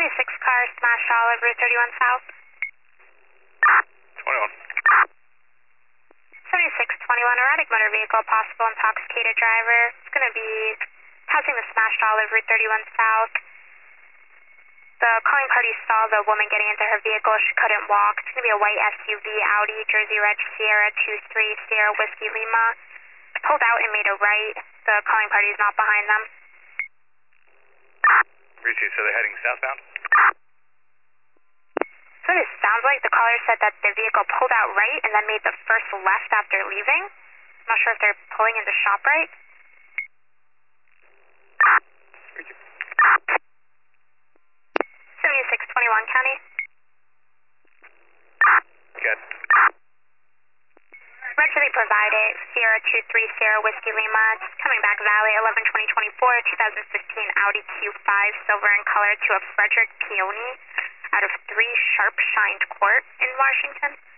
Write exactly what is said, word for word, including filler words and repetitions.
seventy-six car smashed all over thirty-one South. twenty-one. seventy-six twenty-one, erratic motor vehicle, possible intoxicated driver. It's going to be passing the smashed all over thirty-one South. The calling party saw the woman getting into her vehicle. She couldn't walk. It's going to be a white S U V, Audi, Jersey Reg Sierra two three Sierra Whiskey Lima. Pulled out and made a right. The calling party is not behind them. Richie, so they're heading southbound? So it sounds like the caller said that the vehicle pulled out right and then made the first left after leaving. I'm not sure if they're pulling into ShopRite. seventy-six twenty-one County. Good. Register provided Sierra two three Sierra Whiskey Lima. It's coming back Valley eleven twenty twenty-four, twenty fifteen Audi Q five, silver in color to a Frederick Peony out of three Sharp Shined Court in Washington.